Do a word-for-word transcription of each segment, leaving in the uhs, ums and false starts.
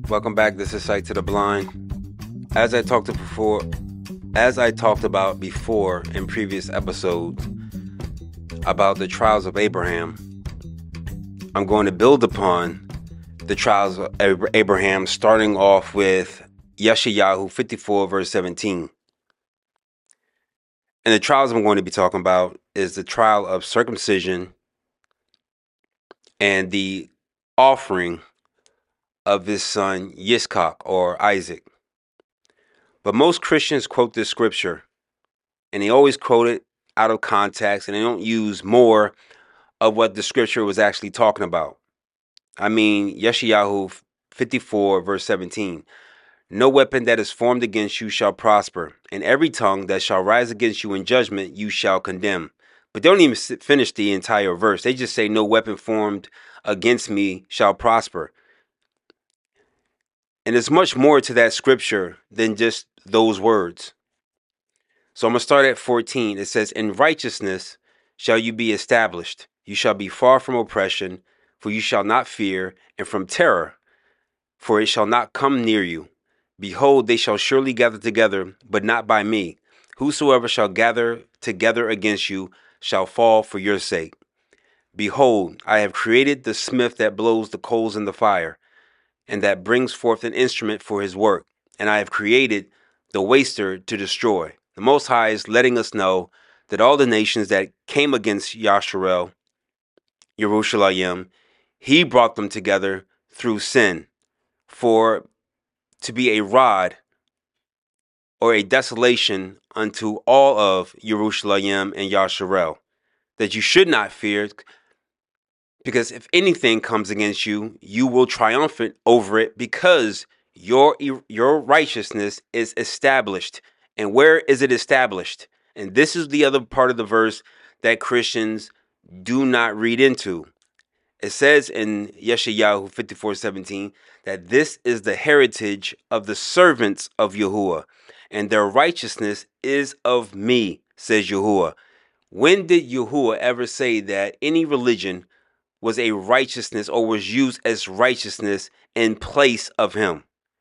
Welcome back. This is Sight to the Blind. As I talked before, as I talked about before in previous episodes about the trials of Abraham, I'm going to build upon the trials of Abraham, starting off with Yeshayahu fifty-four, verse seventeen. And the trials I'm going to be talking about is the trial of circumcision and the offering of his son Yitzchak, or Isaac. But most Christians quote this scripture, and they always quote it out of context, and they don't use more of what the scripture was actually talking about. I mean, Yeshayahu fifty-four, verse seventeen. No weapon that is formed against you shall prosper, and every tongue that shall rise against you in judgment you shall condemn. But they don't even finish the entire verse. They just say, no weapon formed against me shall prosper. And there's much more to that scripture than just those words. So I'm going to start at fourteen. It says, in righteousness shall you be established. You shall be far from oppression, for you shall not fear, and from terror, for it shall not come near you. Behold, they shall surely gather together, but not by me. Whosoever shall gather together against you shall fall for your sake. Behold, I have created the smith that blows the coals in the fire, and that brings forth an instrument for his work. And I have created the waster to destroy. The Most High is letting us know that all the nations that came against Yasharel, Yerushalayim, he brought them together through sin, for to be a rod or a desolation unto all of Yerushalayim and Yasharel, that you should not fear, because if anything comes against you, you will triumph over it, because your your righteousness is established. And where is it established? And this is the other part of the verse that Christians do not read into. It says in Yeshayahu fifty-four seventeen that this is the heritage of the servants of Yahuwah, and their righteousness is of me, says Yahuwah. When did Yahuwah ever say that any religion was a righteousness or was used as righteousness in place of him?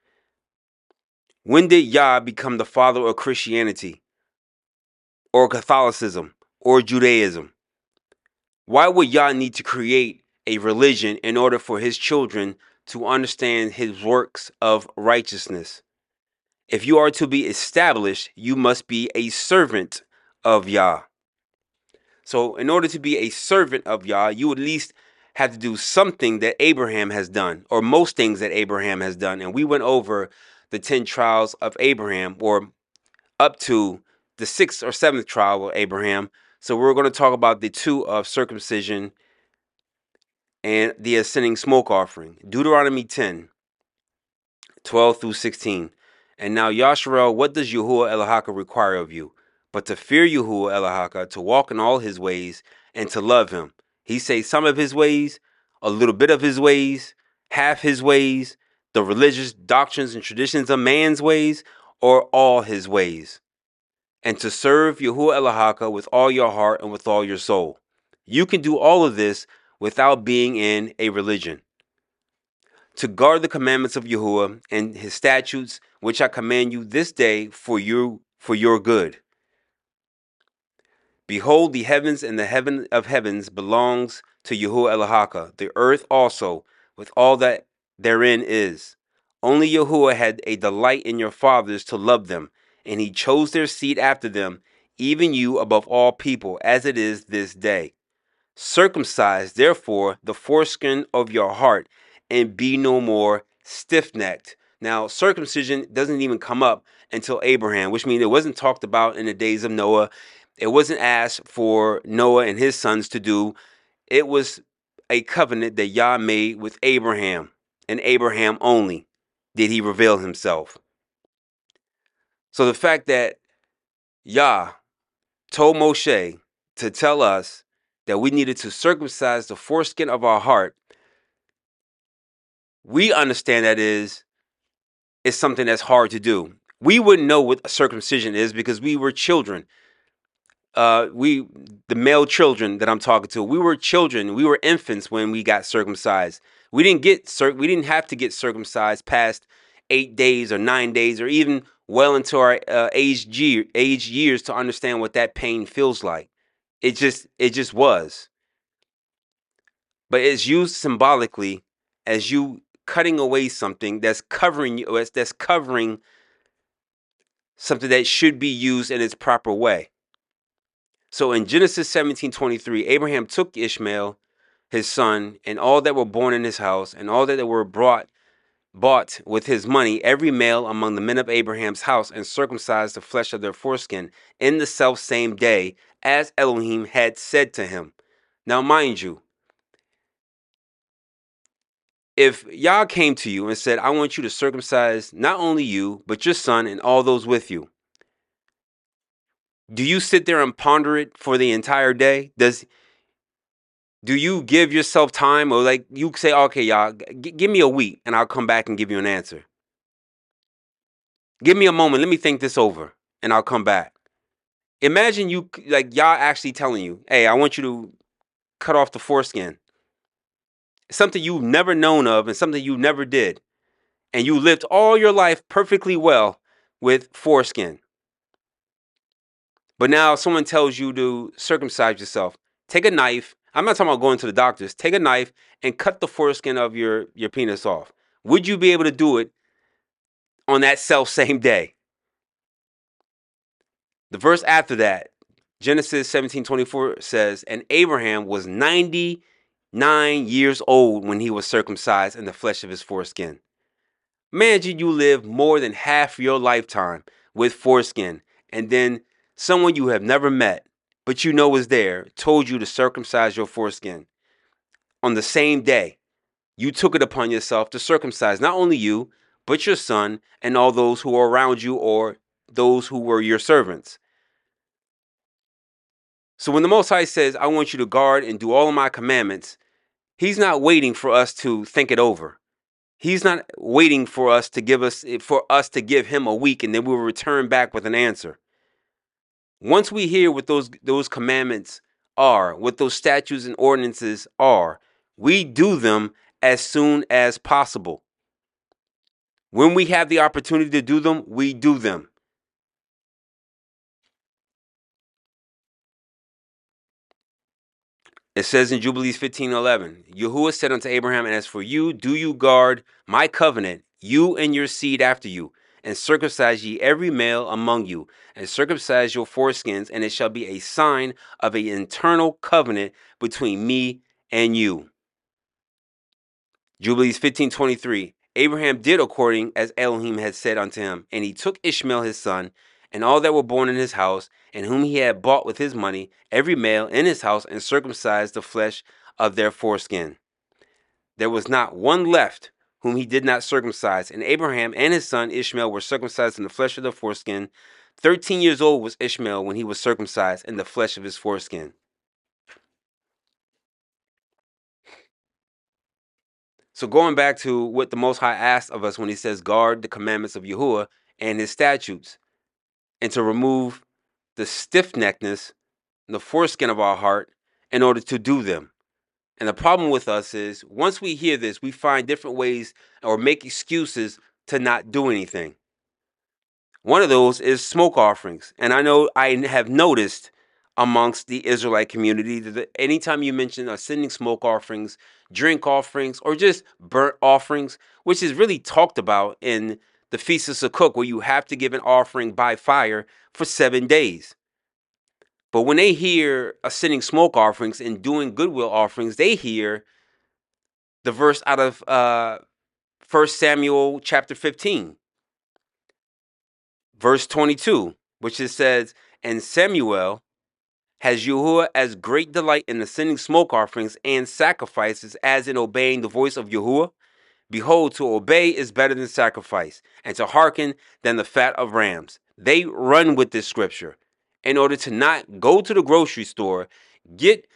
When did Yah become the father of Christianity or Catholicism or Judaism? Why would Yah need to create a religion in order for his children to understand his works of righteousness? If you are to be established, you must be a servant of Yah. So in order to be a servant of Yah, you at least have to do something that Abraham has done, or most things that Abraham has done. And we went over the ten trials of Abraham, or up to the sixth or seventh trial of Abraham. So we're going to talk about the two of circumcision and the ascending smoke offering. Deuteronomy ten, twelve through sixteen. And now, Yasharel, what does Yahuwah Elohaka require of you? But to fear Yahuwah Elohaka, to walk in all his ways, and to love him. He says some of his ways, a little bit of his ways, half his ways, the religious doctrines and traditions of man's ways, or all his ways. And to serve Yahuwah Elohaka with all your heart and with all your soul. You can do all of this without being in a religion. To guard the commandments of Yahuwah and his statutes, which I command you this day for you, for your good. Behold, the heavens and the heaven of heavens belongs to Yahuwah Elohaka, the earth also, with all that therein is. Only Yahuwah had a delight in your fathers to love them, and he chose their seed after them, even you above all people, as it is this day. Circumcise, therefore, the foreskin of your heart, and be no more stiff-necked. Now, circumcision doesn't even come up until Abraham, which means it wasn't talked about in the days of Noah. It wasn't asked for Noah and his sons to do. It was a covenant that Yah made with Abraham, and Abraham only did he reveal himself. So the fact that Yah told Moshe to tell us that we needed to circumcise the foreskin of our heart, we understand that is, is something that's hard to do. We wouldn't know what circumcision is because we were children. Uh, we, the male children that I'm talking to, we were children. We were infants when we got circumcised. We didn't get cir- we didn't have to get circumcised past eight days or nine days or even well into our uh, age year, age years to understand what that pain feels like. It just it just was. But it's used symbolically as you cutting away something that's covering you, that's covering something that should be used in its proper way. So in Genesis seventeen twenty-three, Abraham took Ishmael, his son, and all that were born in his house, and all that were brought bought with his money, every male among the men of Abraham's house, and circumcised the flesh of their foreskin in the self same day, as Elohim had said to him. Now, mind you, if Yah came to you and said, I want you to circumcise not only you, but your son and all those with you, do you sit there and ponder it for the entire day? Does do you give yourself time, or like you say, okay, Yah, g- give me a week and I'll come back and give you an answer? Give me a moment. Let me think this over and I'll come back. Imagine you, like Yah actually telling you, hey, I want you to cut off the foreskin. Something you've never known of and something you never did. And you lived all your life perfectly well with foreskin. But now someone tells you to circumcise yourself. Take a knife. I'm not talking about going to the doctors. Take a knife and cut the foreskin of your, your penis off. Would you be able to do it on that self same day? The verse after that, Genesis seventeen twenty-four says, and Abraham was ninety-nine years old when he was circumcised in the flesh of his foreskin. Imagine you live more than half your lifetime with foreskin, and then someone you have never met, but you know is there, told you to circumcise your foreskin. On the same day, you took it upon yourself to circumcise not only you, but your son and all those who are around you or those who were your servants. So when the Most High says, I want you to guard and do all of my commandments, he's not waiting for us to think it over. He's not waiting for us to give us for us to give him a week and then we'll return back with an answer. Once we hear what those those commandments are, what those statutes and ordinances are, we do them as soon as possible. When we have the opportunity to do them, we do them. It says in Jubilees fifteen eleven, Yahuwah said unto Abraham, and as for you, do you guard my covenant, you and your seed after you, and circumcise ye every male among you, and circumcise your foreskins, and it shall be a sign of an eternal covenant between me and you. Jubilees fifteen twenty-three, Abraham did according as Elohim had said unto him, and he took Ishmael his son, and all that were born in his house, and whom he had bought with his money, every male in his house, and circumcised the flesh of their foreskin. There was not one left whom he did not circumcise, and Abraham and his son Ishmael were circumcised in the flesh of their foreskin. Thirteen years old was Ishmael when he was circumcised in the flesh of his foreskin. So going back to what the Most High asked of us when he says, guard the commandments of Yahuwah and his statutes, and to remove the stiff-neckedness, the foreskin of our heart in order to do them. And the problem with us is once we hear this, we find different ways or make excuses to not do anything. One of those is smoke offerings. And I know I have noticed amongst the Israelite community that anytime you mention uh, sending smoke offerings, drink offerings, or just burnt offerings, which is really talked about in the Feast of Sukkot, where you have to give an offering by fire for seven days. But when they hear uh, sending smoke offerings and doing goodwill offerings, they hear the verse out of uh, First Samuel chapter fifteen, verse twenty-two, which it says, and Samuel has Yahuwah as great delight in the sending smoke offerings and sacrifices as in obeying the voice of Yahuwah. Behold, to obey is better than sacrifice, and to hearken than the fat of rams. They run with this scripture in order to not go to the grocery store, get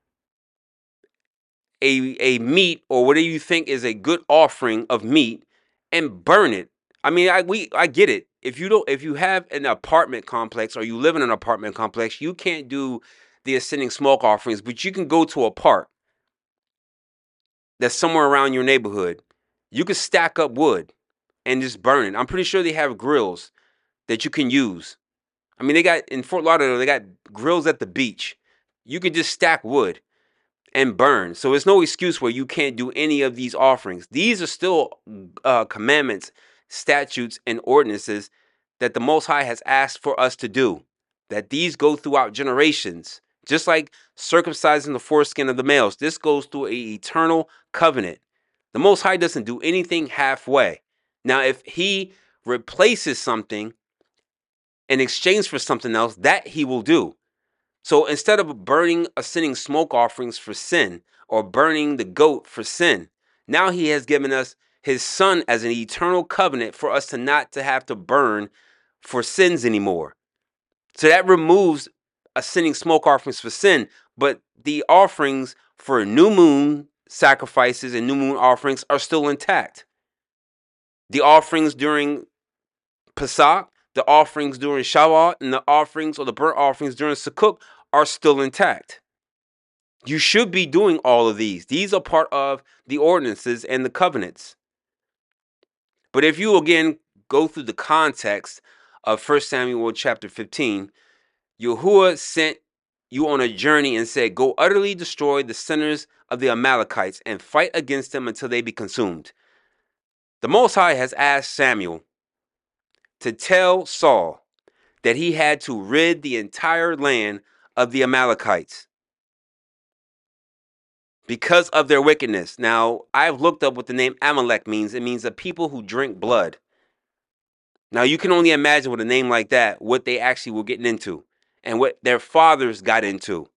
a, a meat or whatever you think is a good offering of meat and burn it. I mean, I we I get it. If you don't, if you have an apartment complex or you live in an apartment complex, you can't do the ascending smoke offerings, but you can go to a park that's somewhere around your neighborhood, you could stack up wood and just burn it. I'm pretty sure they have grills that you can use. I mean, they got in Fort Lauderdale, they got grills at the beach. You could just stack wood and burn. So it's no excuse where you can't do any of these offerings. These are still uh, commandments, statutes, and ordinances that the Most High has asked for us to do, that these go throughout generations. Just like circumcising the foreskin of the males, this goes through an eternal covenant. The Most High doesn't do anything halfway. Now, if he replaces something in exchange for something else, that he will do. So instead of burning or sending smoke offerings for sin or burning the goat for sin, now he has given us his son as an eternal covenant for us to not to have to burn for sins anymore. So that removes a sending smoke offerings for sin, but the offerings for new moon sacrifices and new moon offerings are still intact. The offerings during Pesach, the offerings during Shavuot, and the offerings or the burnt offerings during Sukkot are still intact. You should be doing all of these. These are part of the ordinances and the covenants. But if you again go through the context of First Samuel chapter fifteen, Yahuwah sent you on a journey and said, go utterly destroy the sinners of the Amalekites and fight against them until they be consumed. The Most High has asked Samuel to tell Saul that he had to rid the entire land of the Amalekites because of their wickedness. Now, I've looked up what the name Amalek means. It means a people who drink blood. Now, you can only imagine with a name like that, what they actually were getting into and what their fathers got into.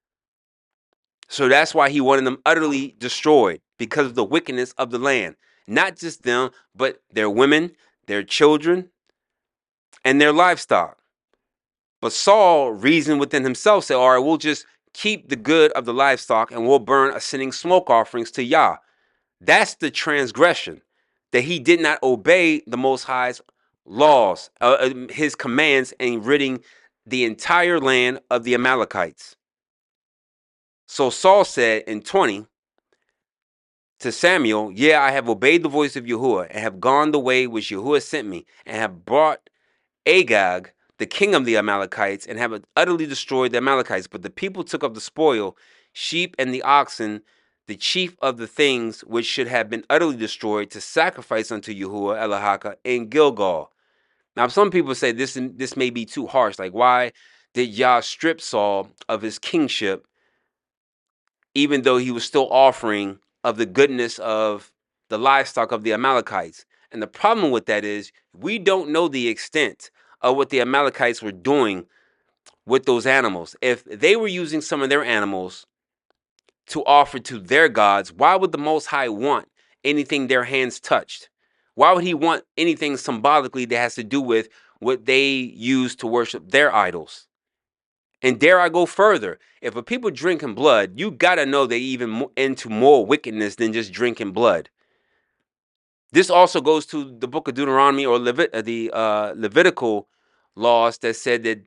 So that's why he wanted them utterly destroyed, because of the wickedness of the land. Not just them, but their women, their children, and their livestock. But Saul reasoned within himself, said, all right, we'll just keep the good of the livestock and we'll burn ascending smoke offerings to Yah. That's the transgression, that he did not obey the Most High's laws, uh, his commands, and ridding the entire land of the Amalekites. So Saul said in twenty to Samuel, yeah, I have obeyed the voice of Yahuwah and have gone the way which Yahuwah sent me and have brought Agag, the king of the Amalekites, and have utterly destroyed the Amalekites. But the people took up the spoil, sheep and the oxen, the chief of the things which should have been utterly destroyed, to sacrifice unto Yahuwah Elahaka in Gilgal. Now, some people say this, this may be too harsh. Like, why did Yah strip Saul of his kingship, even though he was still offering of the goodness of the livestock of the Amalekites? And the problem with that is we don't know the extent of what the Amalekites were doing with those animals. If they were using some of their animals to offer to their gods, why would the Most High want anything their hands touched? Why would he want anything symbolically that has to do with what they use to worship their idols? And dare I go further, if a people drinking blood, you got to know they even into more wickedness than just drinking blood. This also goes to the book of Deuteronomy or Levit the uh, Levitical laws that said that,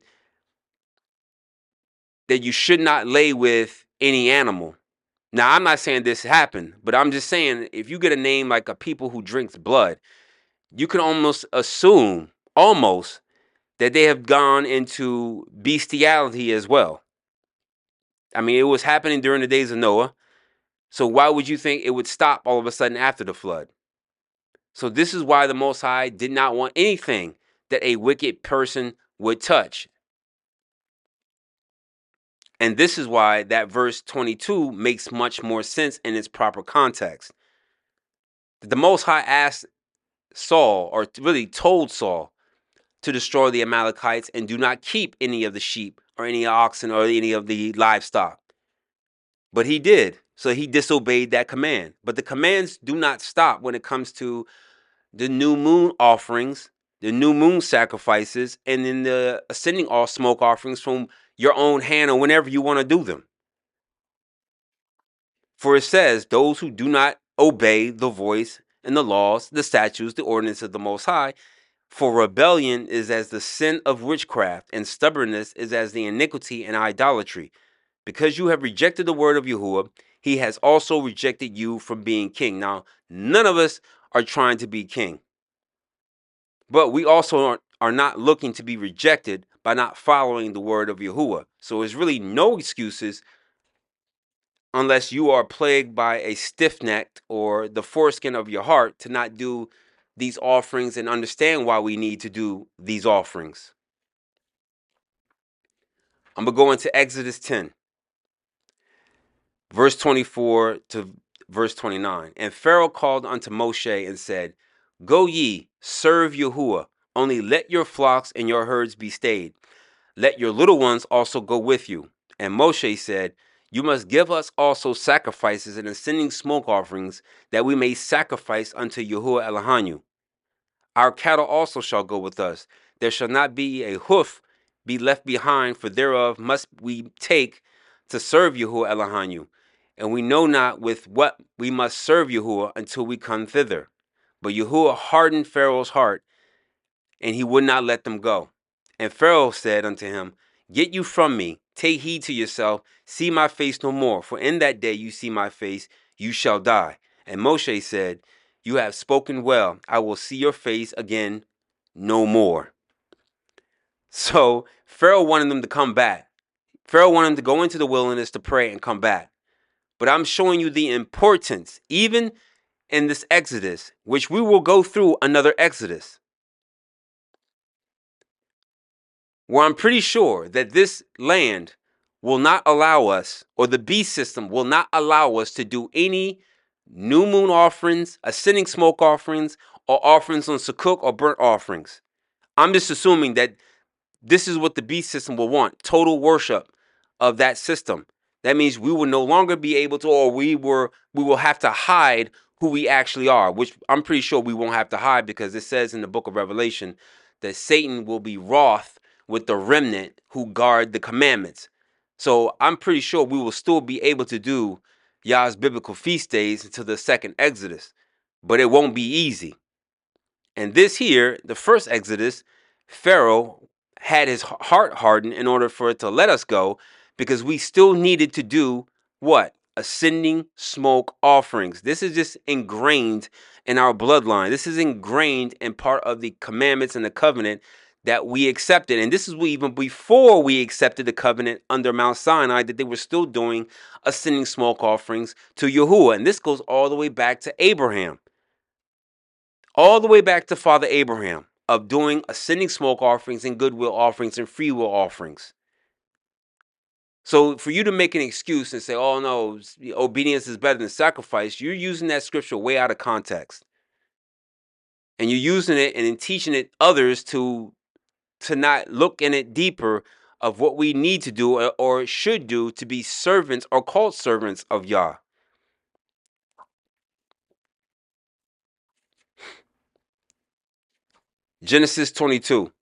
that you should not lay with any animal. Now, I'm not saying this happened, but I'm just saying if you get a name like a people who drinks blood, you can almost assume, almost, that they have gone into bestiality as well. I mean, it was happening during the days of Noah. So why would you think it would stop all of a sudden after the flood? So this is why the Most High did not want anything that a wicked person would touch. And this is why that verse twenty-two makes much more sense in its proper context. The Most High asked Saul, or really told Saul, to destroy the Amalekites and do not keep any of the sheep or any oxen or any of the livestock. But he did. So he disobeyed that command. But the commands do not stop when it comes to the new moon offerings, the new moon sacrifices, and then the ascending all smoke offerings from your own hand or whenever you want to do them. For it says, those who do not obey the voice and the laws, the statutes, the ordinances of the Most High, for rebellion is as the sin of witchcraft, and stubbornness is as the iniquity and idolatry. Because you have rejected the word of Yahuwah, he has also rejected you from being king. Now, none of us are trying to be king. But we also are, are not looking to be rejected by not following the word of Yahuwah. So there's really no excuses unless you are plagued by a stiff-necked or the foreskin of your heart to not do these offerings and understand why we need to do these offerings. I'm going to go into Exodus ten, verse twenty-four to verse twenty-nine. And Pharaoh called unto Moshe and said, Go ye, serve Yahuwah, only let your flocks and your herds be stayed. Let your little ones also go with you. And Moshe said, You must give us also sacrifices and ascending smoke offerings, that we may sacrifice unto Yahuwah Elohanu. Our cattle also shall go with us. There shall not be a hoof be left behind, for thereof must we take to serve Yahuwah Elohanu. And we know not with what we must serve Yahuwah until we come thither. But Yahuwah hardened Pharaoh's heart, and he would not let them go. And Pharaoh said unto him, Get you from me, take heed to yourself, see my face no more, for in that day you see my face, you shall die. And Moshe said, You have spoken well, I will see your face again no more. So Pharaoh wanted them to come back. Pharaoh wanted them to go into the wilderness to pray and come back. But I'm showing you the importance, even in this Exodus, which we will go through another Exodus, where I'm pretty sure that this land will not allow us, or the beast system will not allow us to do any new moon offerings, ascending smoke offerings, or offerings on Sukkot or burnt offerings. I'm just assuming that this is what the beast system will want, total worship of that system. That means we will no longer be able to, or we were, we will have to hide who we actually are, which I'm pretty sure we won't have to hide, because it says in the book of Revelation that Satan will be wroth with the remnant who guard the commandments. So I'm pretty sure we will still be able to do Yah's biblical feast days until the second Exodus, but it won't be easy. And this here, the first Exodus, Pharaoh had his heart hardened in order for it to let us go, because we still needed to do what? Ascending smoke offerings. This is just ingrained in our bloodline. This is ingrained in part of the commandments and the covenant that we accepted. And this is even before we accepted the covenant under Mount Sinai, that they were still doing ascending smoke offerings to Yahuwah. And this goes all the way back to Abraham. All the way back to Father Abraham, of doing ascending smoke offerings and goodwill offerings and free will offerings. So for you to make an excuse and say, oh no, obedience is better than sacrifice, you're using that scripture way out of context. And you're using it and then teaching it others to, to not look in it deeper of what we need to do or, or should do to be servants or called servants of Yah. Genesis twenty-two.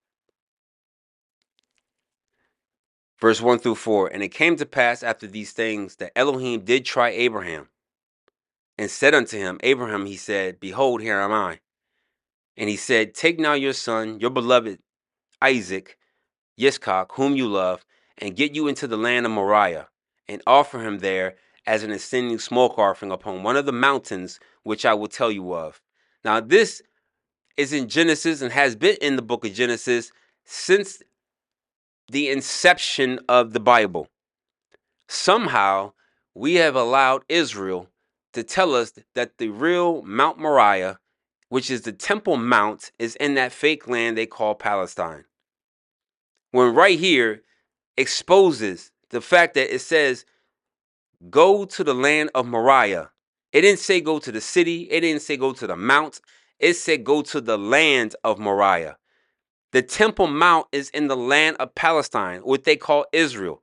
Verse one through four. And it came to pass after these things that Elohim did try Abraham, and said unto him, Abraham, he said, Behold, here am I. And he said, Take now your son, your beloved Isaac, Yitzchak, whom you love, and get you into the land of Moriah, and offer him there as an ascending smoke offering upon one of the mountains which I will tell you of. Now this is in Genesis and has been in the book of Genesis since the inception of the Bible. Somehow, we have allowed Israel to tell us that the real Mount Moriah, which is the Temple Mount, is in that fake land they call Palestine. When right here exposes the fact that it says, go to the land of Moriah. It didn't say go to the city. It didn't say go to the mount. It said go to the land of Moriah. The Temple Mount is in the land of Palestine, what they call Israel.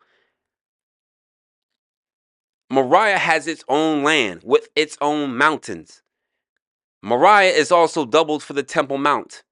Moriah has its own land with its own mountains. Moriah is also doubled for the Temple Mount.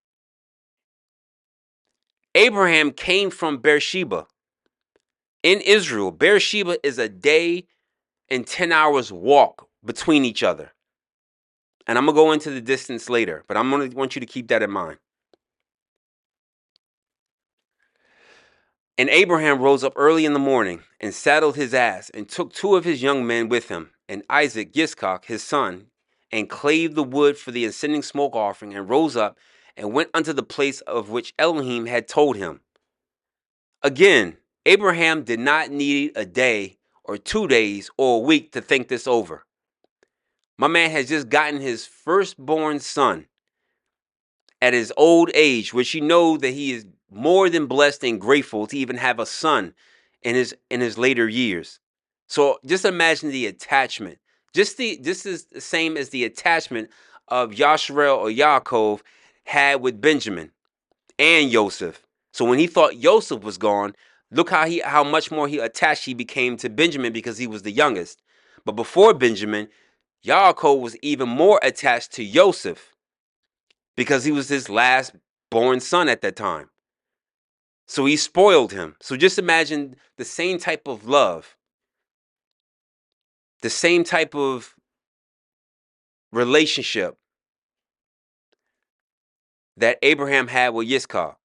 Abraham came from Beersheba in Israel. Beersheba is a day and ten hours walk between each other. And I'm going to go into the distance later, but I'm going to want you to keep that in mind. And Abraham rose up early in the morning and saddled his ass and took two of his young men with him, and Isaac, Yitzchak, his son, and clave the wood for the ascending smoke offering, and rose up and went unto the place of which Elohim had told him. Again, Abraham did not need a day or two days or a week to think this over. My man has just gotten his firstborn son at his old age, which you know that he is more than blessed and grateful to even have a son in his in his later years. So just imagine the attachment. Just the this is the same as the attachment of Yasharel or Yaakov had with Benjamin and Joseph. So when he thought Joseph was gone, look how he how much more he attached he became to Benjamin because he was the youngest. But before Benjamin, Yaakov was even more attached to Joseph because he was his last born son at that time. So he spoiled him. So just imagine the same type of love, the same type of relationship that Abraham had with Yitzchak.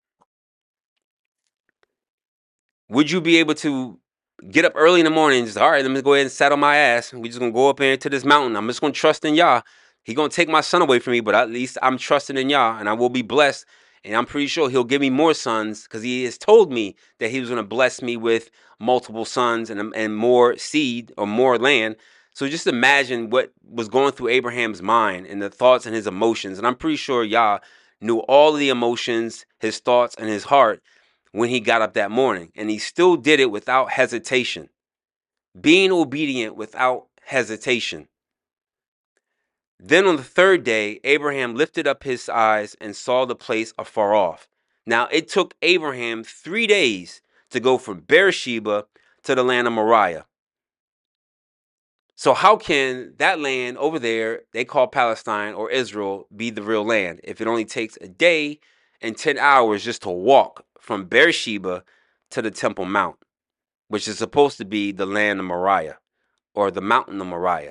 Would you be able to get up early in the morning and just, all right, let me go ahead and saddle my ass. We're just going to go up into this mountain. I'm just going to trust in Yah. He's going to take my son away from me, but at least I'm trusting in Yah, and I will be blessed. And I'm pretty sure he'll give me more sons because he has told me that he was going to bless me with multiple sons and, and more seed or more land. So just imagine what was going through Abraham's mind and the thoughts and his emotions. And I'm pretty sure Yah knew all of the emotions, his thoughts, and his heart when he got up that morning. And he still did it without hesitation. Being obedient without hesitation. Then on the third day, Abraham lifted up his eyes and saw the place afar off. Now it took Abraham three days to go from Beersheba to the land of Moriah. So how can that land over there, they call Palestine or Israel, be the real land if it only takes a day and ten hours just to walk from Beersheba to the Temple Mount, which is supposed to be the land of Moriah or the mountain of Moriah?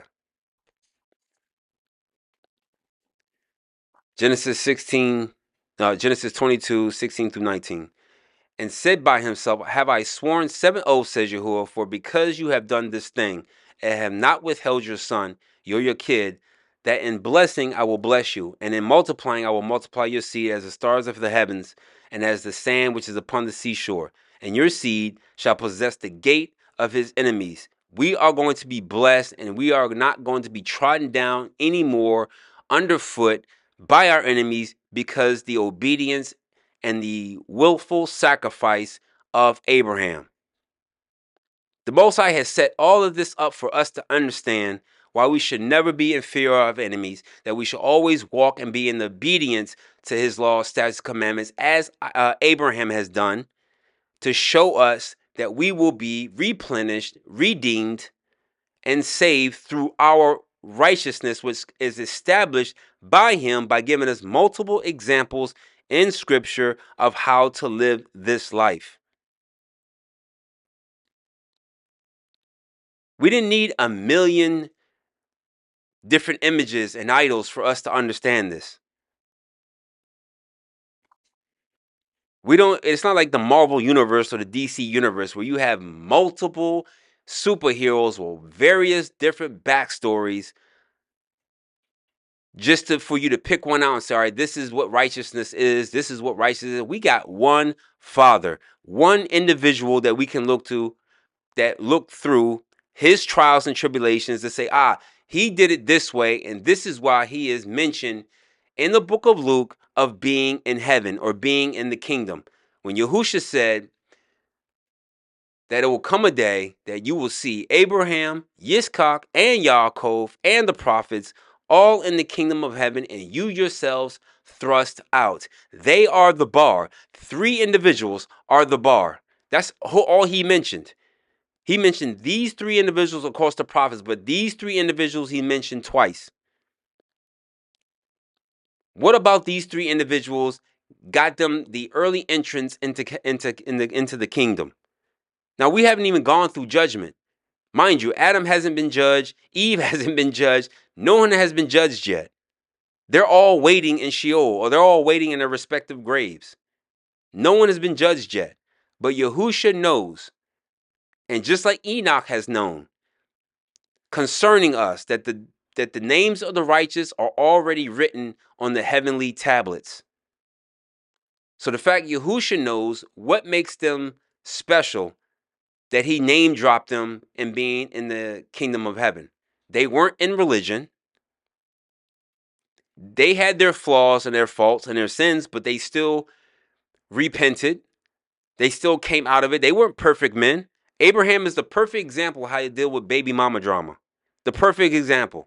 Genesis sixteen, uh, Genesis twenty-two, sixteen through nineteen. And said by himself, have I sworn seven oaths, says Yahuwah, for because you have done this thing, and have not withheld your son, your your kid, that in blessing I will bless you, and in multiplying I will multiply your seed as the stars of the heavens, and as the sand which is upon the seashore. And your seed shall possess the gate of his enemies. We are going to be blessed, and we are not going to be trodden down anymore underfoot by our enemies because the obedience and the willful sacrifice of Abraham. The Most High has set all of this up for us to understand why we should never be in fear of enemies, that we should always walk and be in obedience to his laws, statutes, commandments, as uh, Abraham has done, to show us that we will be replenished, redeemed, and saved through our righteousness, which is established by him by giving us multiple examples in Scripture of how to live this life. We didn't need a million different images and idols for us to understand this. We don't, it's not like the Marvel universe or the D C universe where you have multiple superheroes with various different backstories just to, for you to pick one out and say, all right, this is what righteousness is. This is what righteousness is. We got one Father, one individual that we can look to, that look through his trials and tribulations to say, ah, he did it this way, and this is why he is mentioned in the book of Luke of being in heaven or being in the kingdom. When Yahusha said that it will come a day that you will see Abraham, Yitzchak, and Yaakov, and the prophets all in the kingdom of heaven, and you yourselves thrust out. They are the bar. Three individuals are the bar. That's all he mentioned. He mentioned these three individuals, of course, the prophets, but these three individuals he mentioned twice. What about these three individuals got them the early entrance into, into, into, into the kingdom? Now, we haven't even gone through judgment. Mind you, Adam hasn't been judged. Eve hasn't been judged. No one has been judged yet. They're all waiting in Sheol, or they're all waiting in their respective graves. No one has been judged yet. But Yahusha knows, and just like Enoch has known, concerning us, that the that the names of the righteous are already written on the heavenly tablets. So the fact Yahusha knows what makes them special, that he name dropped them in being in the kingdom of heaven. They weren't in religion. They had their flaws and their faults and their sins, but they still repented. They still came out of it. They weren't perfect men. Abraham is the perfect example of how you deal with baby mama drama. The perfect example.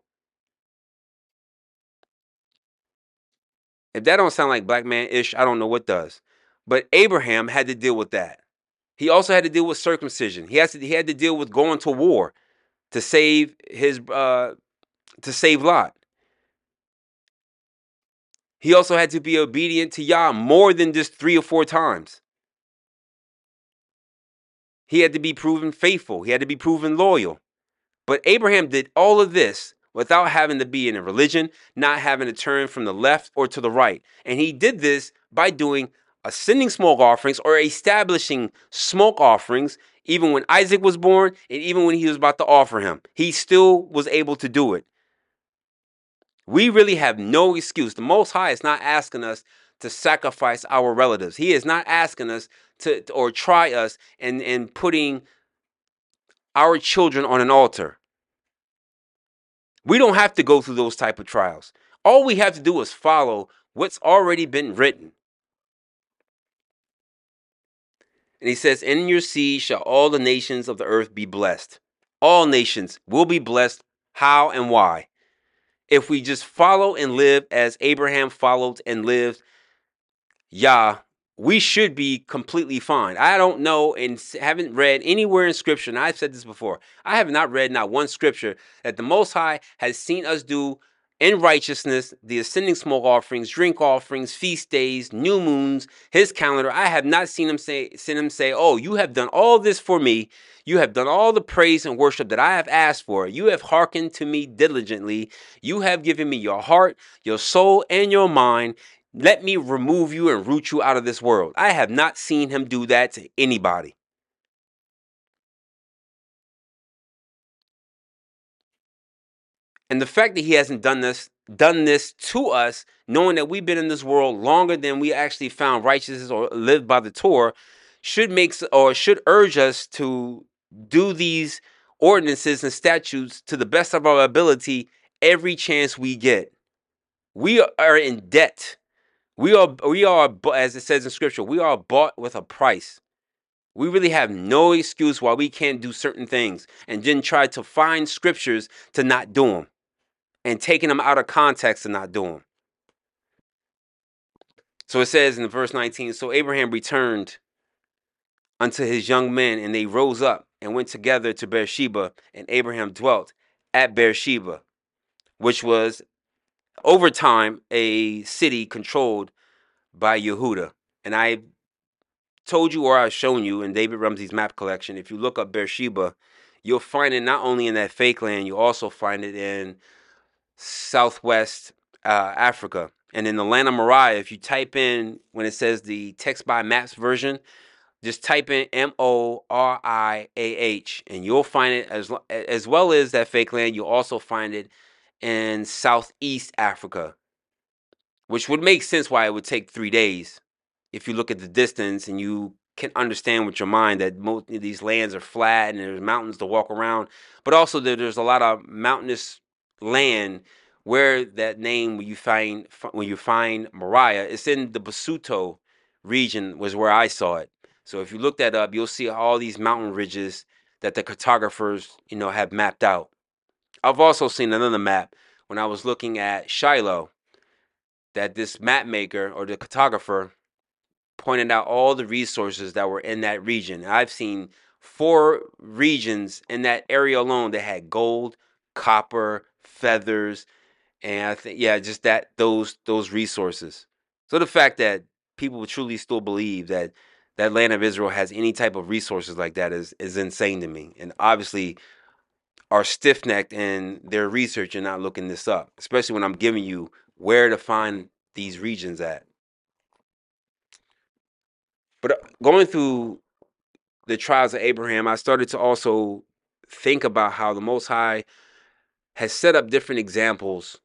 If that don't sound like black man-ish, I don't know what does. But Abraham had to deal with that. He also had to deal with circumcision. He has to, he had to deal with going to war to save his uh, to save Lot. He also had to be obedient to Yah more than just three or four times. He had to be proven faithful. He had to be proven loyal. But Abraham did all of this without having to be in a religion, not having to turn from the left or to the right. And he did this by doing ascending smoke offerings or establishing smoke offerings, even when Isaac was born and even when he was about to offer him. He still was able to do it. We really have no excuse. The Most High is not asking us to sacrifice our relatives. He is not asking us to, or try us and, and putting our children on an altar. We don't have to go through those type of trials. All we have to do is follow what's already been written. And he says, in your seed shall all the nations of the earth be blessed. All nations will be blessed. How and why? If we just follow and live as Abraham followed and lived, Yah, we should be completely fine. I don't know and haven't read anywhere in scripture, and I've said this before, I have not read not one scripture that the Most High has seen us do in righteousness, the ascending smoke offerings, drink offerings, feast days, new moons, his calendar. I have not seen him say, seen him say, oh, you have done all this for me. You have done all the praise and worship that I have asked for. You have hearkened to me diligently. You have given me your heart, your soul, and your mind. Let me remove you and root you out of this world. I have not seen him do that to anybody. And the fact that he hasn't done this, done this to us, knowing that we've been in this world longer than we actually found righteousness or lived by the Torah, should make or should urge us to do these ordinances and statutes to the best of our ability every chance we get. We are in debt. We are, we are, as it says in scripture, we are bought with a price. We really have no excuse why we can't do certain things and then try to find scriptures to not do them and taking them out of context to not do them. So it says in verse nineteen, so Abraham returned unto his young men, and they rose up and went together to Beersheba, and Abraham dwelt at Beersheba, which was over time a city controlled by Yehuda. And I told you, or I've shown you in David Rumsey's map collection, if you look up Beersheba, you'll find it not only in that fake land, you also find it in southwest uh, Africa. And in the land of Moriah, if you type in, when it says the text by maps version, just type in M O R I A H, and you'll find it as, as well as that fake land. You'll also find it in southeast Africa, which would make sense why it would take three days. If you look at the distance and you can understand with your mind that most of these lands are flat and there's mountains to walk around, but also that there's a lot of mountainous land where that name, when you find when you find Moriah, it's in the Basuto region was where I saw it. So if you look that up, you'll see all these mountain ridges that the cartographers, you know, have mapped out. I've also seen another map when I was looking at Shiloh, that this map maker or the cartographer pointed out all the resources that were in that region. I've seen four regions in that area alone that had gold, copper, feathers, and I think, yeah, just that those those resources. So the fact that people truly still believe that that land of Israel has any type of resources like that is is insane to me. And obviously are stiff-necked in their research and not looking this up, especially when I'm giving you where to find these regions at. But going through the trials of Abraham, I started to also think about how the Most High has set up different examples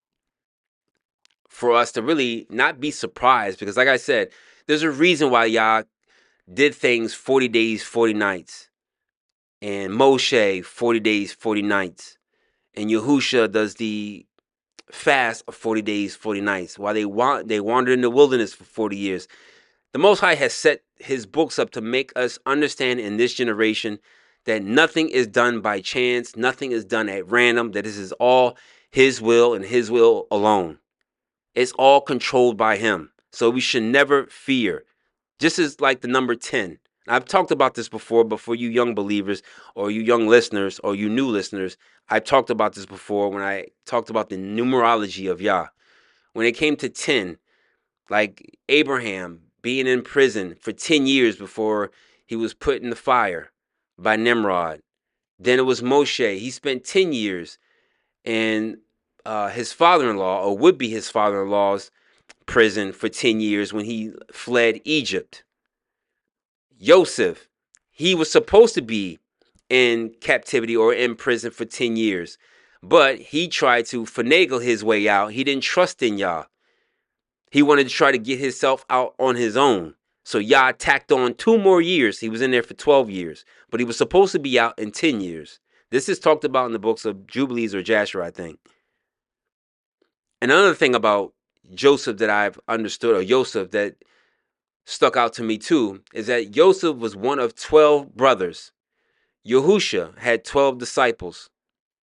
for us to really not be surprised. Because like I said, there's a reason why Yah did things forty days, forty nights. And Moshe, forty days, forty nights. And Yahusha does the fast of forty days, forty nights. While they want, they wandered in the wilderness for forty years. The Most High has set his books up to make us understand in this generation that nothing is done by chance, nothing is done at random, that this is all his will and his will alone. It's all controlled by him. So we should never fear. Just as like the number ten. I've talked about this before, but for you young believers or you young listeners or you new listeners, I've talked about this before when I talked about the numerology of Yah. When it came to ten, like Abraham being in prison for ten years before he was put in the fire by Nimrod. Then it was Moshe. He spent ten years in uh, his father-in-law, or would be his father-in-law's prison for ten years when he fled Egypt. Joseph, he was supposed to be in captivity or in prison for ten years, but he tried to finagle his way out. He didn't trust in Yah. He wanted to try to get himself out on his own. So Yah tacked on two more years. He was in there for twelve years, but he was supposed to be out in ten years. This is talked about in the books of Jubilees or Jasher, I think. Another thing about Joseph that I've understood, or Joseph that stuck out to me too, is that Joseph was one of twelve brothers. Yahusha had twelve disciples.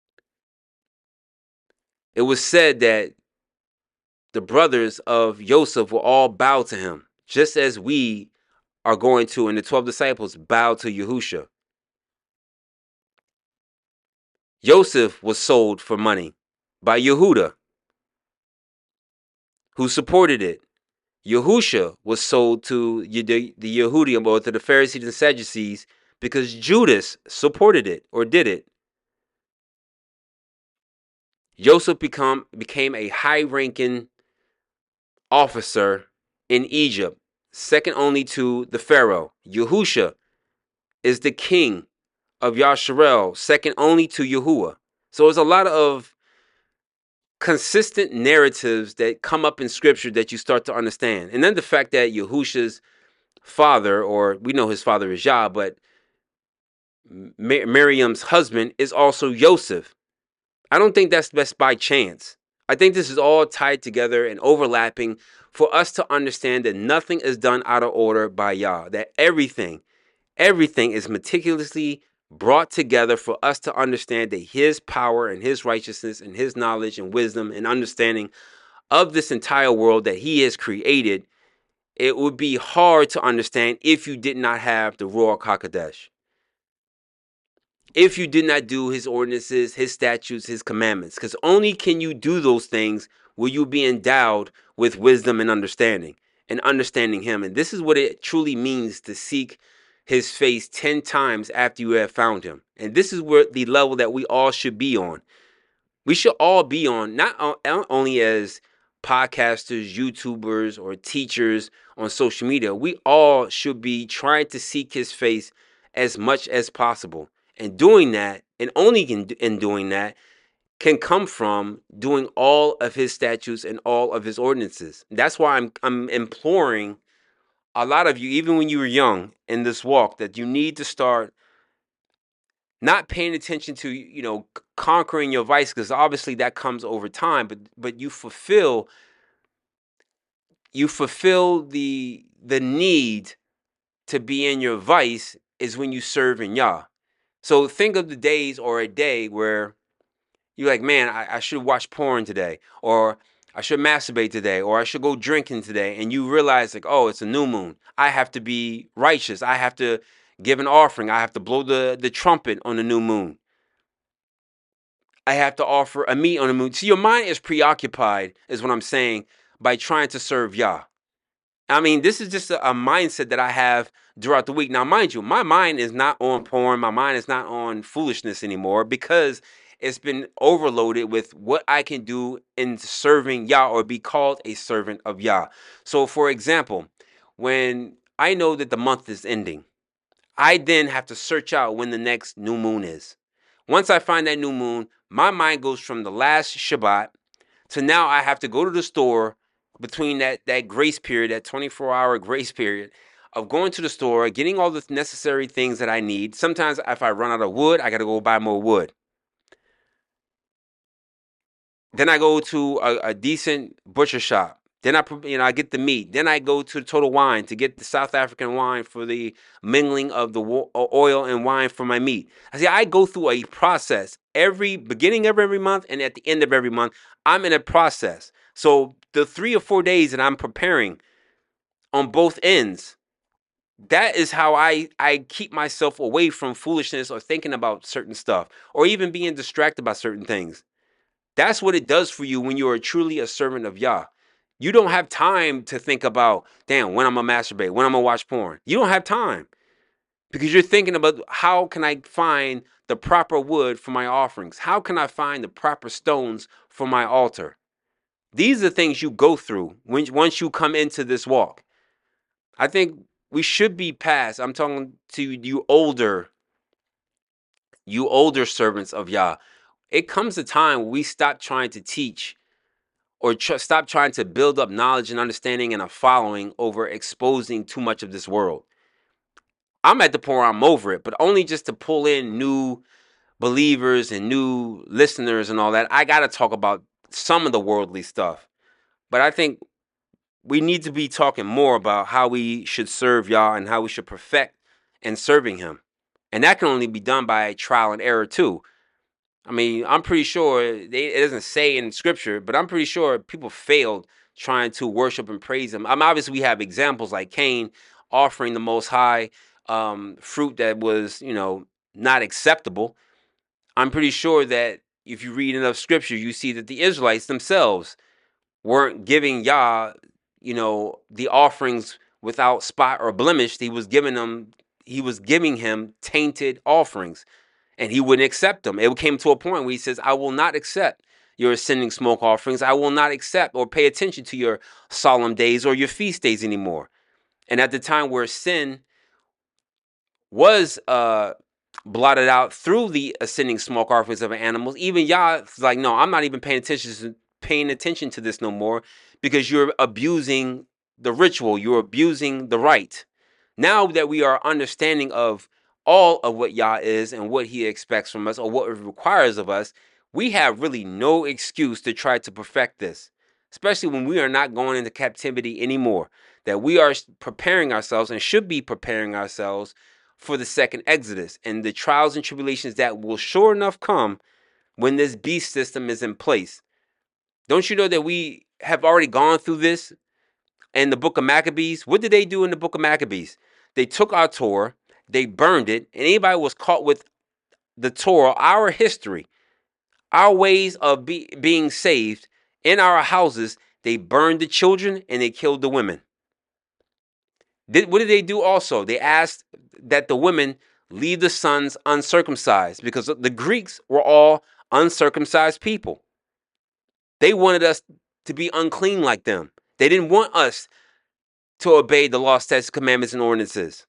It was said that the brothers of Joseph will all bow to him, just as we are going to, and the twelve disciples bow to Yahusha. Joseph was sold for money by Yehuda, who supported it. Yahusha was sold to the, the Yehudim, or to the Pharisees and Sadducees, because Judas supported it or did it. Joseph become, became a high-ranking officer in Egypt, second only to the Pharaoh. Yahusha is the king of Yasharel, second only to Yahuwah. So there's a lot of consistent narratives that come up in scripture that you start to understand. And then the fact that Yahusha's father, or we know his father is Yah, but Miriam's husband is also Joseph. I don't think that's best by chance. I think this is all tied together and overlapping for us to understand that nothing is done out of order by Yah, that everything, everything is meticulously brought together for us to understand that his power and his righteousness and his knowledge and wisdom and understanding of this entire world that he has created, it would be hard to understand if you did not have the Ruach HaKodesh. If you did not do his ordinances, his statutes, his commandments. Because only can you do those things will you be endowed with wisdom and understanding, and understanding him. And this is what it truly means to seek his face ten times after you have found him. And this is where the level that we all should be on. We should all be on, not only as podcasters, YouTubers, or teachers on social media. We all should be trying to seek his face as much as possible. And doing that, and only in, in doing that, can come from doing all of his statutes and all of his ordinances. That's why I'm I'm imploring a lot of you, even when you were young in this walk, that you need to start not paying attention to, you know, conquering your vice, because obviously that comes over time, but but you fulfill you fulfill the the need to be in your vice is when you serve in Yah. So think of the days or a day where you're like, man, I, I should watch porn today, or I should masturbate today, or I should go drinking today. And you realize, like, oh, it's a new moon. I have to be righteous. I have to give an offering. I have to blow the, the trumpet on the new moon. I have to offer a meat on the moon. See, your mind is preoccupied, is what I'm saying, by trying to serve Yah. I mean, this is just a, a mindset that I have throughout the week. Now, mind you, my mind is not on porn. My mind is not on foolishness anymore, because it's been overloaded with what I can do in serving Yah, or be called a servant of Yah. So, for example, when I know that the month is ending, I then have to search out when the next new moon is. Once I find that new moon, my mind goes from the last Shabbat to now I have to go to the store between that, that grace period, that twenty-four hour grace period of going to the store, getting all the necessary things that I need. Sometimes if I run out of wood, I got to go buy more wood. Then I go to a, a decent butcher shop. Then I, you know, I get the meat. Then I go to Total Wine to get the South African wine for the mingling of the oil and wine for my meat. I see. I go through a process every beginning of every month and at the end of every month. I'm in a process. So the three or four days that I'm preparing on both ends, that is how I I keep myself away from foolishness or thinking about certain stuff or even being distracted by certain things. That's what it does for you when you are truly a servant of Yah. You don't have time to think about, damn, when I'm going to masturbate, when I'm going to watch porn. You don't have time because you're thinking about how can I find the proper wood for my offerings? How can I find the proper stones for my altar? These are things you go through when once you come into this walk. I think we should be past. I'm talking to you older, you older servants of Yah. It comes a time when we stop trying to teach or tr- stop trying to build up knowledge and understanding and a following over exposing too much of this world. I'm at the point where I'm over it, but only just to pull in new believers and new listeners and all that. I got to talk about some of the worldly stuff. But I think we need to be talking more about how we should serve Yah and how we should perfect in serving him. And that can only be done by trial and error too. I mean, I'm pretty sure they, it doesn't say in scripture, but I'm pretty sure people failed trying to worship and praise him. I mean, obviously, we have examples like Cain offering the Most High um, fruit that was, you know, not acceptable. I'm pretty sure that if you read enough scripture, you see that the Israelites themselves weren't giving Yah, you know, the offerings without spot or blemish. He was giving them, he was giving him tainted offerings. And he wouldn't accept them. It came to a point where he says, I will not accept your ascending smoke offerings. I will not accept or pay attention to your solemn days or your feast days anymore. And at the time where sin was uh, blotted out through the ascending smoke offerings of animals, even Yah's like, no, I'm not even paying attention to, paying attention to this no more because you're abusing the ritual. You're abusing the rite. Now that we are understanding of all of what Yah is and what he expects from us or what it requires of us, we have really no excuse to try to perfect this, especially when we are not going into captivity anymore, that we are preparing ourselves and should be preparing ourselves for the second Exodus and the trials and tribulations that will sure enough come when this beast system is in place. Don't you know that we have already gone through this in the book of Maccabees? What did they do in the book of Maccabees? They took our Torah, they burned it, and anybody was caught with the Torah, our history, our ways of be, being saved in our houses, they burned the children and they killed the women. Did, what did they do also? They asked that the women leave the sons uncircumcised because the Greeks were all uncircumcised people. They wanted us to be unclean like them. They didn't want us to obey the law, statutes, commandments, and ordinances.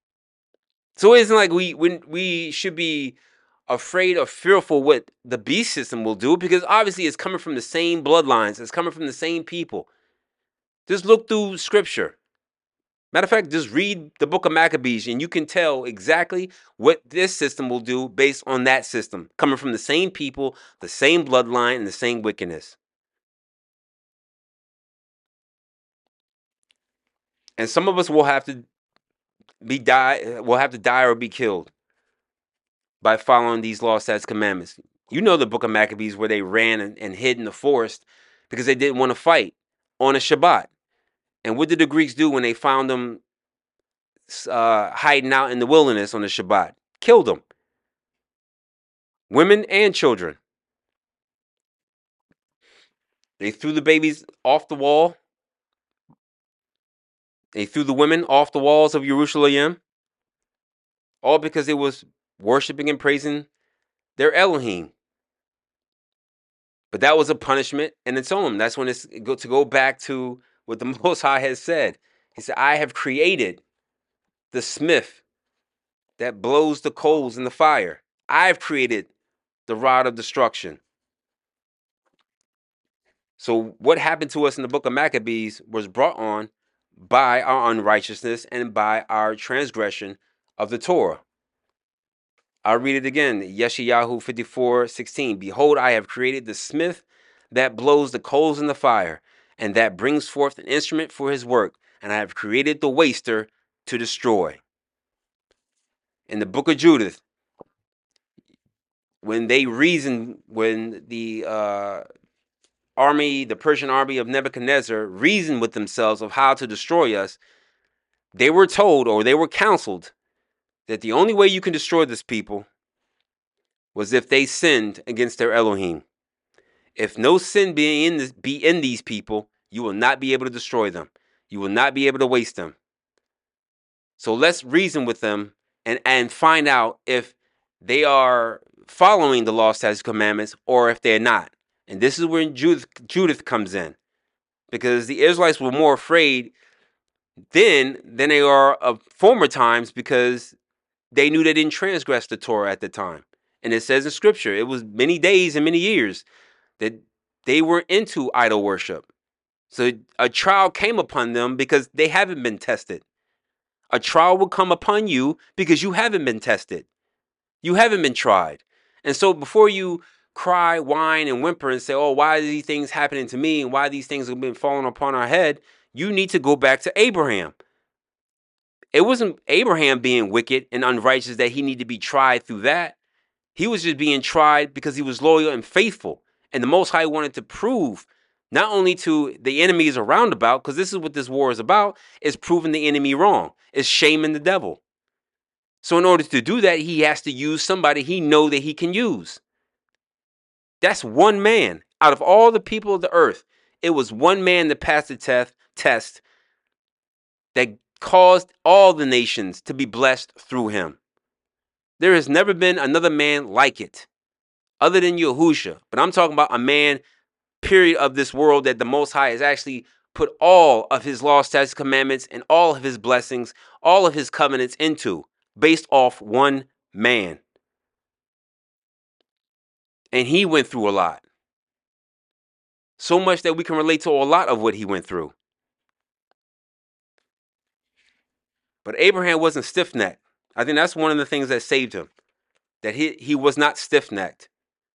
So it isn't like we, we, we should be afraid or fearful what the beast system will do because obviously it's coming from the same bloodlines. It's coming from the same people. Just look through scripture. Matter of fact, just read the book of Maccabees and you can tell exactly what this system will do based on that system. Coming from the same people, the same bloodline, and the same wickedness. And some of us will have to be die, will have to die or be killed by following these law, statutes, commandments. You know the book of Maccabees where they ran and, and hid in the forest because they didn't want to fight on a Shabbat. And what did the Greeks do when they found them uh, hiding out in the wilderness on the Shabbat? Killed them. Women and children. They threw the babies off the wall. They threw the women off the walls of Jerusalem. All because they was worshiping and praising their Elohim. But that was a punishment in its own. That's when it's go to go back to what the Most High has said. He said, I have created the smith that blows the coals in the fire. I've created the rod of destruction. So what happened to us in the book of Maccabees was brought on by our unrighteousness and by our transgression of the Torah. I'll read it again. Yeshayahu fifty-four sixteen. Behold, I have created the smith that blows the coals in the fire, and that brings forth an instrument for his work, and I have created the waster to destroy. In the book of Judith, when they reasoned, when the uh, army, the Persian army of Nebuchadnezzar reasoned with themselves of how to destroy us, they were told, or they were counseled, that the only way you can destroy this people was if they sinned against their Elohim. If no sin be in, this, be in these people, you will not be able to destroy them. You will not be able to waste them. So let's reason with them and, and find out if they are following the law, statutes, commandments, or if they're not. And this is where Judith, Judith comes in. Because the Israelites were more afraid then than they are of former times, because they knew they didn't transgress the Torah at the time. And it says in Scripture, it was many days and many years that they were into idol worship. So a trial came upon them because they haven't been tested. A trial will come upon you because you haven't been tested. You haven't been tried. And so before you cry, whine, and whimper and say, oh, why are these things happening to me and why these things have been falling upon our head, you need to go back to Abraham. It wasn't Abraham being wicked and unrighteous that he needed to be tried through that. He was just being tried because he was loyal and faithful. And the Most High wanted to prove not only to the enemies around about, because this is what this war is about, is proving the enemy wrong. It's shaming the devil. So in order to do that, he has to use somebody he know that he can use. That's one man. Out of all the people of the earth, it was one man that passed the test, test that caused all the nations to be blessed through him. There has never been another man like it, other than Yahusha. But I'm talking about a man, period, of this world that the Most High has actually put all of his law, statutes, commandments, and all of his blessings, all of his covenants into, based off one man. And he went through a lot. So much that we can relate to a lot of what he went through. But Abraham wasn't stiff-necked. I think that's one of the things that saved him. That he, he was not stiff-necked.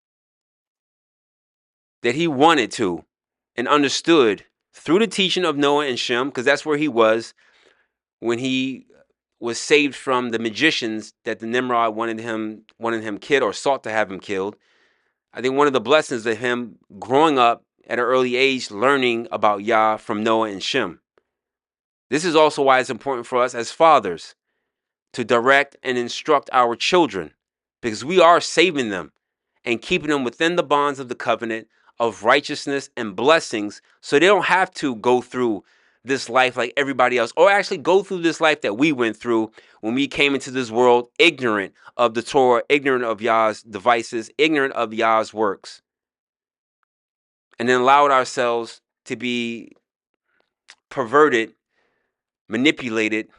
That he wanted to and understood through the teaching of Noah and Shem, because that's where he was when he was saved from the magicians that the Nimrod wanted him wanted him killed or sought to have him killed. I think one of the blessings of him growing up at an early age, learning about Yah from Noah and Shem. This is also why it's important for us as fathers to direct and instruct our children, because we are saving them and keeping them within the bonds of the covenant of righteousness and blessings, so they don't have to go through this life like everybody else, or actually go through this life that we went through when we came into this world ignorant of the Torah, ignorant of Yah's devices, ignorant of Yah's works, and then allowed ourselves to be perverted, manipulated,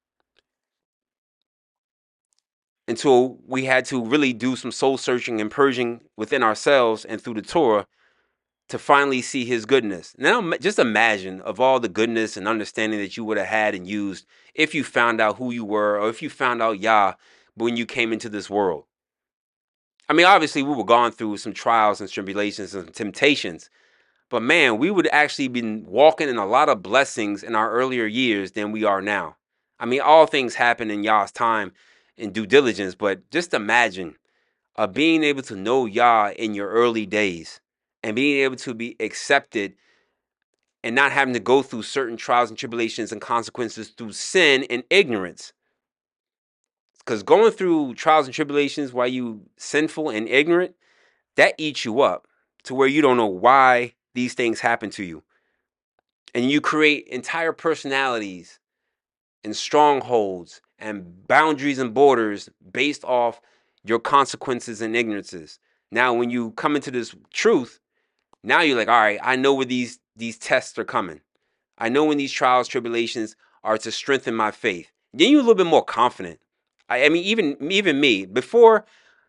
until we had to really do some soul searching and purging within ourselves and through the Torah to finally see his goodness. Now, just imagine of all the goodness and understanding that you would have had and used if you found out who you were, or if you found out Yah when you came into this world. I mean, obviously, we were going through some trials and tribulations and temptations, but man, we would actually been walking in a lot of blessings in our earlier years than we are now. I mean, all things happen in Yah's time and due diligence, but just imagine uh, being able to know Yah in your early days and being able to be accepted and not having to go through certain trials and tribulations and consequences through sin and ignorance. Because going through trials and tribulations while you sinful and ignorant, that eats you up to where you don't know why these things happen to you. And you create entire personalities and strongholds and boundaries and borders based off your consequences and ignorances. Now, when you come into this truth, now you're like, all right, I know where these, these tests are coming. I know when these trials, tribulations are to strengthen my faith. Then you're a little bit more confident. I, I mean, even even me, before,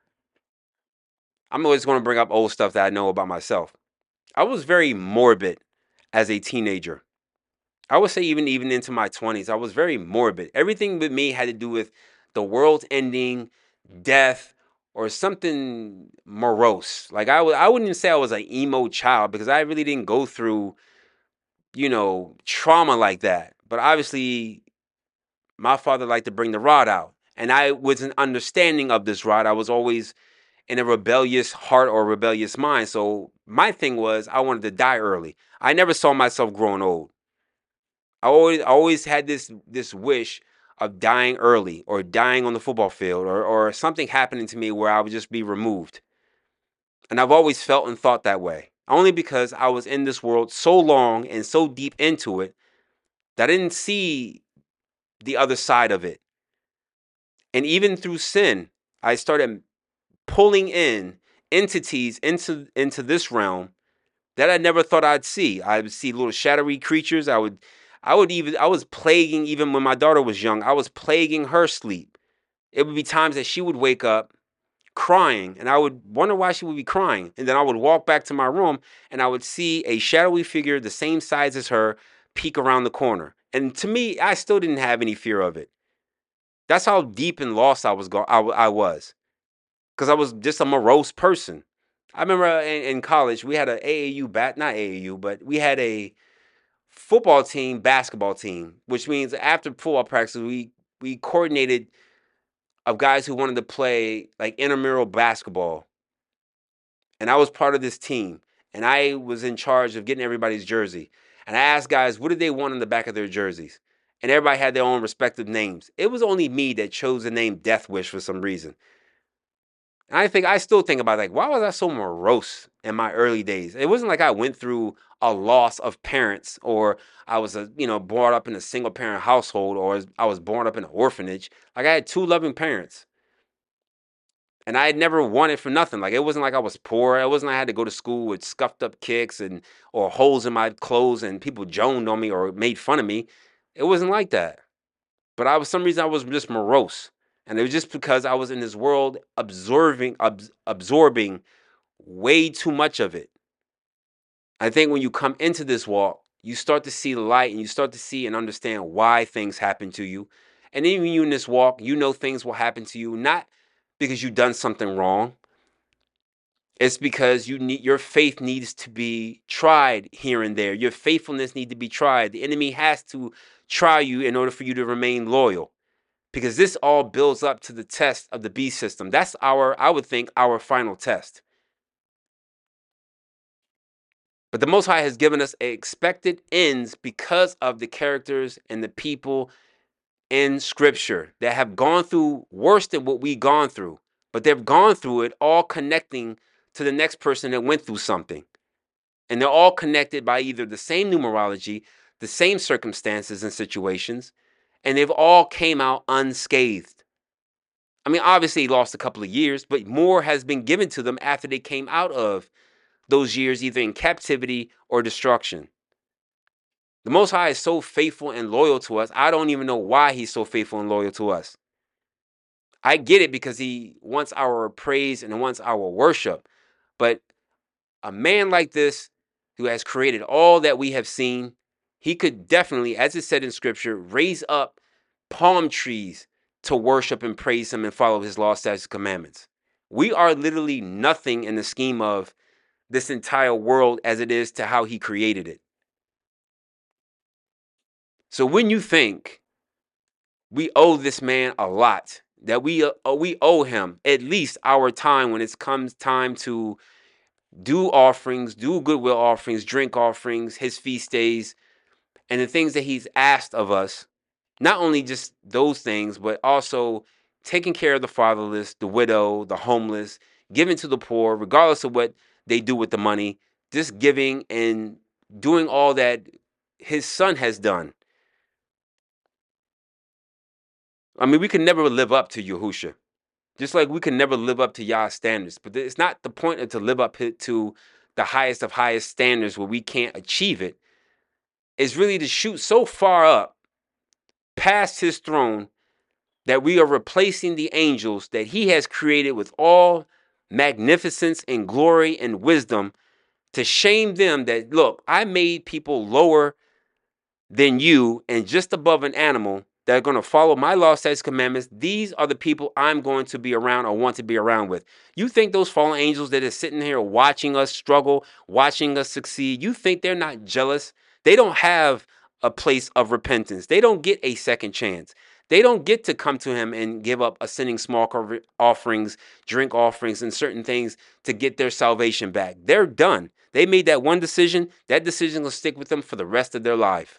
I'm always going to bring up old stuff that I know about myself. I was very morbid as a teenager. I would say even even into my twenties, I was very morbid. Everything with me had to do with the world ending, death, or something morose. Like I w- I wouldn't even say I was an emo child because I really didn't go through, you know, trauma like that. But obviously, my father liked to bring the rod out. And I was an understanding of this rod. I was always in a rebellious heart or rebellious mind. So my thing was I wanted to die early. I never saw myself growing old. I always always had this this wish of dying early or dying on the football field or or something happening to me where I would just be removed. And I've always felt and thought that way. Only because I was in this world so long and so deep into it that I didn't see the other side of it. And even through sin, I started pulling in entities into into this realm that I never thought I'd see. I would see little shadowy creatures. I would I would even I was plaguing even when my daughter was young. I was plaguing her sleep. It would be times that she would wake up crying and I would wonder why she would be crying. And then I would walk back to my room and I would see a shadowy figure the same size as her peek around the corner. And to me, I still didn't have any fear of it. That's how deep and lost I was go- I, I was. Because I was just a morose person. I remember in, in college, we had an A A U bat, not A A U, but we had a football team, basketball team, which means after football practice, we we coordinated of guys who wanted to play like intramural basketball, and I was part of this team, and I was in charge of getting everybody's jersey. And I asked guys, what did they want on the back of their jerseys? And everybody had their own respective names. It was only me that chose the name Death Wish for some reason. And I think I still think about like, why was I so morose in my early days? It wasn't like I went through a loss of parents or I was a, you know, brought up in a single parent household or I was born up in an orphanage. Like I had two loving parents. And I had never wanted for nothing. Like it wasn't like I was poor. It wasn't like I had to go to school with scuffed up kicks and or holes in my clothes and people joned on me or made fun of me. It wasn't like that. But I was some reason I was just morose. And it was just because I was in this world absorbing abs- absorbing way too much of it. I think when you come into this walk, you start to see the light and you start to see and understand why things happen to you. And even you in this walk, you know things will happen to you, not because you've done something wrong. It's because you need your faith needs to be tried here and there. Your faithfulness needs to be tried. The enemy has to try you in order for you to remain loyal. Because this all builds up to the test of the beast system. That's our, I would think, our final test. But the Most High has given us expected ends because of the characters and the people in Scripture that have gone through worse than what we've gone through. But they've gone through it all connecting to the next person that went through something. And they're all connected by either the same numerology, the same circumstances and situations, and they've all came out unscathed. I mean, obviously, he lost a couple of years, but more has been given to them after they came out of those years, either in captivity or destruction. The Most High is so faithful and loyal to us. I don't even know why he's so faithful and loyal to us. I get it because he wants our praise and wants our worship. But a man like this, who has created all that we have seen, he could definitely, as it said in Scripture, raise up palm trees to worship and praise him and follow his law, statutes, commandments. We are literally nothing in the scheme of this entire world as it is to how he created it. So when you think we owe this man a lot, that we uh, we owe him at least our time when it comes time to do offerings, do goodwill offerings, drink offerings, his feast days, and the things that he's asked of us, not only just those things, but also taking care of the fatherless, the widow, the homeless, giving to the poor, regardless of what they do with the money, just giving and doing all that his son has done. I mean, we can never live up to Yahusha. Just like we can never live up to Yah's standards. But it's not the point of to live up to the highest of highest standards where we can't achieve it. It's really to shoot so far up past his throne that we are replacing the angels that he has created with all magnificence and glory and wisdom to shame them that, look, I made people lower than you and just above an animal that are going to follow my law, statutes, commandments. These are the people I'm going to be around or want to be around with. You think those fallen angels that are sitting here watching us struggle, watching us succeed, you think they're not jealous? They don't have a place of repentance. They don't get a second chance. They don't get to come to him and give up ascending small offerings, drink offerings, and certain things to get their salvation back. They're done. They made that one decision. That decision will stick with them for the rest of their life.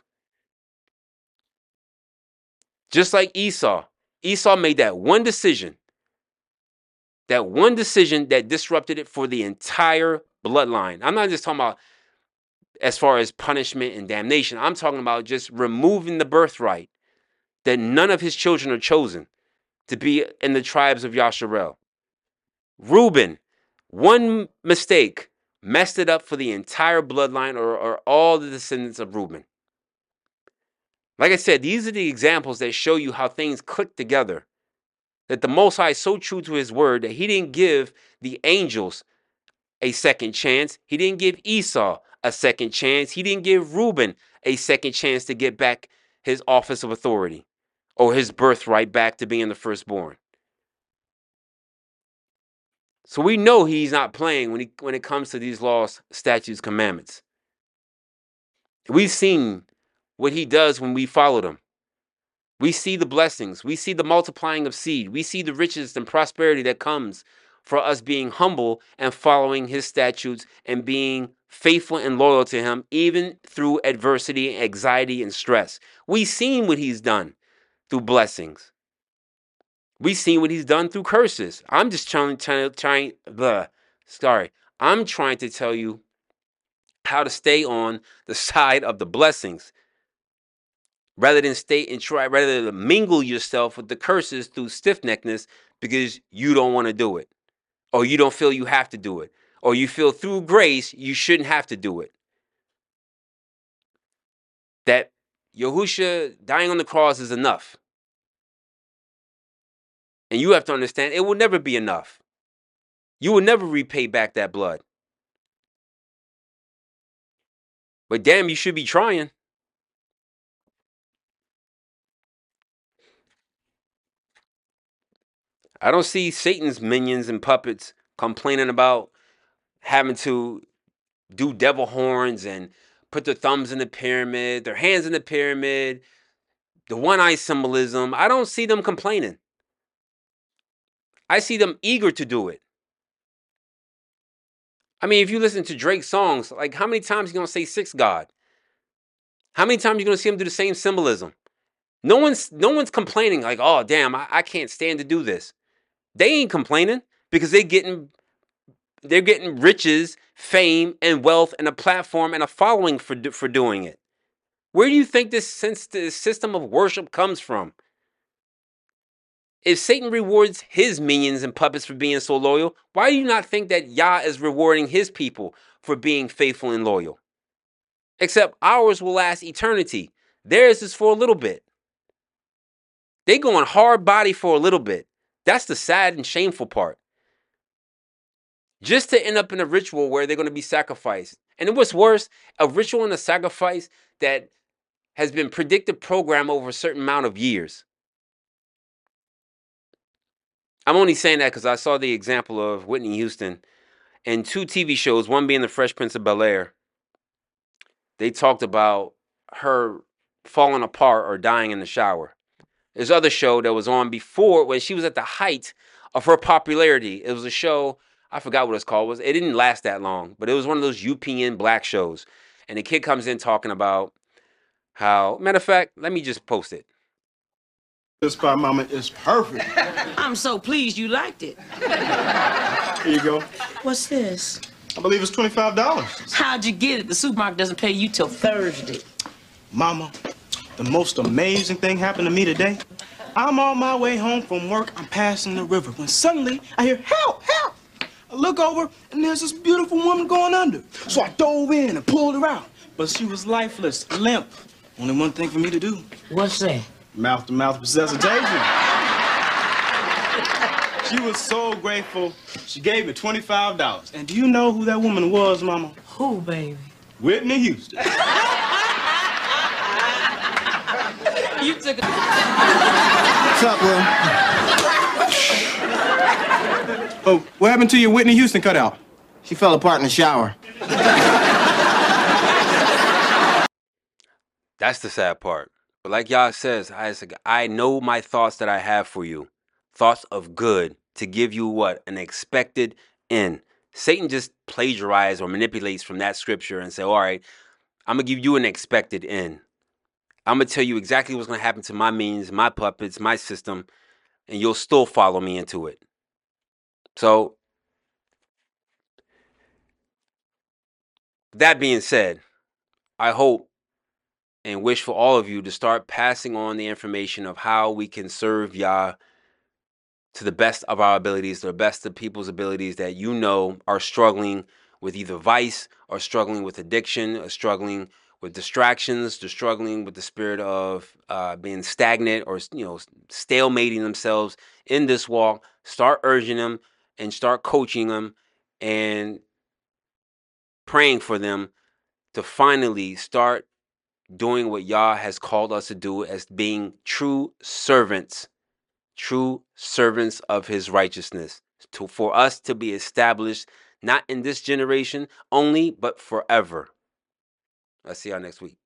Just like Esau. Esau made that one decision. That one decision that disrupted it for the entire bloodline. I'm not just talking about as far as punishment and damnation. I'm talking about just removing the birthright. That none of his children are chosen to be in the tribes of Yasharel. Reuben, one mistake, messed it up for the entire bloodline or, or all the descendants of Reuben. Like I said, these are the examples that show you how things click together. That the Most High is so true to his word that he didn't give the angels a second chance. He didn't give Esau a second chance. He didn't give Reuben a second chance to get back his office of authority or his birthright back to being the firstborn. So we know he's not playing when, he, when it comes to these laws, statutes, commandments. We've seen what he does when we followed him. We see the blessings. We see the multiplying of seed. We see the riches and prosperity that comes for us being humble and following his statutes and being faithful and loyal to him, even through adversity, anxiety, and stress. We've seen what he's done through blessings. We've seen what he's done through curses. I'm just trying, trying, trying, blah, sorry. I'm trying to tell you how to stay on the side of the blessings, rather than stay and try, rather than mingle yourself with the curses through stiff-neckedness because you don't want to do it, or you don't feel you have to do it, or you feel through grace you shouldn't have to do it. That Yahushua dying on the cross is enough. And you have to understand, it will never be enough. You will never repay back that blood. But damn, you should be trying. I don't see Satan's minions and puppets complaining about having to do devil horns and put their thumbs in the pyramid, their hands in the pyramid, the one-eye symbolism. I don't see them complaining. I see them eager to do it. I mean, if you listen to Drake's songs, like how many times are you going to say six God? How many times are you going to see him do the same symbolism? No one's no one's complaining like, oh, damn, I, I can't stand to do this. They ain't complaining because they're getting, they're getting riches, fame, and wealth, and a platform and a following for, for doing it. Where do you think this, this system of worship comes from? If Satan rewards his minions and puppets for being so loyal, why do you not think that Yah is rewarding his people for being faithful and loyal? Except ours will last eternity. Theirs is for a little bit. They going hard body for a little bit. That's the sad and shameful part. Just to end up in a ritual where they're going to be sacrificed. And what's worse, a ritual and a sacrifice that has been predicted programmed over a certain amount of years. I'm only saying that because I saw the example of Whitney Houston in two T V shows, one being The Fresh Prince of Bel-Air. They talked about her falling apart or dying in the shower. There's other show that was on before when she was at the height of her popularity. It was a show, I forgot what it's called. It, was, it didn't last that long, but it was one of those U P N black shows. And the kid comes in talking about how, matter of fact, let me just post it. This spot, mama, is perfect. I'm so pleased you liked it. Here you go. What's this? I believe it's twenty-five dollars. How'd you get it? The supermarket doesn't pay you till Thursday. Mama, the most amazing thing happened to me today. I'm on my way home from work. I'm passing the river when suddenly I hear, help, help. I look over and there's this beautiful woman going under. So I dove in and pulled her out. But she was lifeless, limp. Only one thing for me to do. What's that? Mouth-to-mouth resuscitation. She was so grateful. She gave me twenty-five dollars. And do you know who that woman was, Mama? Who, baby? Whitney Houston. You took a... What's up, Will? Oh, what happened to your Whitney Houston cutout? She fell apart in the shower. That's the sad part. But like Yah says, Isaac, I know my thoughts that I have for you. Thoughts of good, to give you what? An expected end. Satan just plagiarizes or manipulates from that scripture and say, all right, I'm going to give you an expected end. I'm going to tell you exactly what's going to happen to my means, my puppets, my system, and you'll still follow me into it. So, that being said, I hope and wish for all of you to start passing on the information of how we can serve Yah to the best of our abilities, to the best of people's abilities that you know are struggling with either vice or struggling with addiction or struggling with distractions, or struggling with the spirit of uh, being stagnant or, you know, stalemating themselves in this walk. Start urging them and start coaching them and praying for them to finally start doing what Yah has called us to do as being true servants, true servants of his righteousness, to, for us to be established, not in this generation only, but forever. I'll see y'all next week.